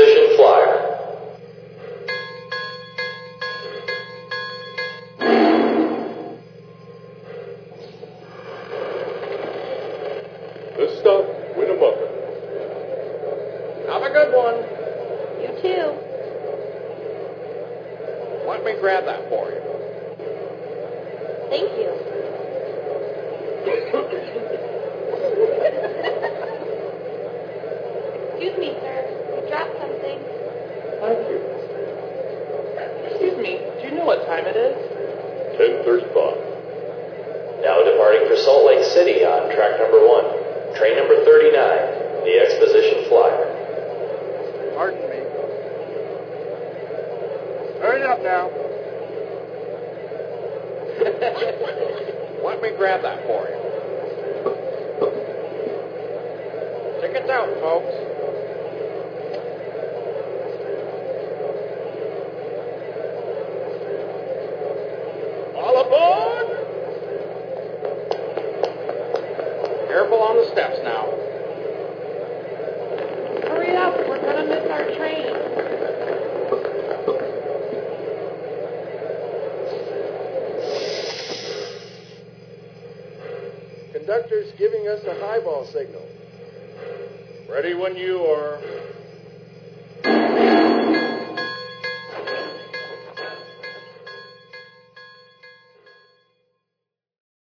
Exposition flyer. This stop, Winnemucca. Have a good one. You too. Let me grab that for you. Thank you. Excuse me, sir. You dropped something. Thank you. Excuse me, do you know what time it is? 10:35. Now departing for Salt Lake City on track number 1. Train number 39, the Exposition flyer. Pardon me. Hurry up now. Let me grab that for you. Tickets out, folks. All aboard! Careful on the steps now. Hurry up, we're gonna miss our train. Conductor's giving us a highball signal. Ready when you are.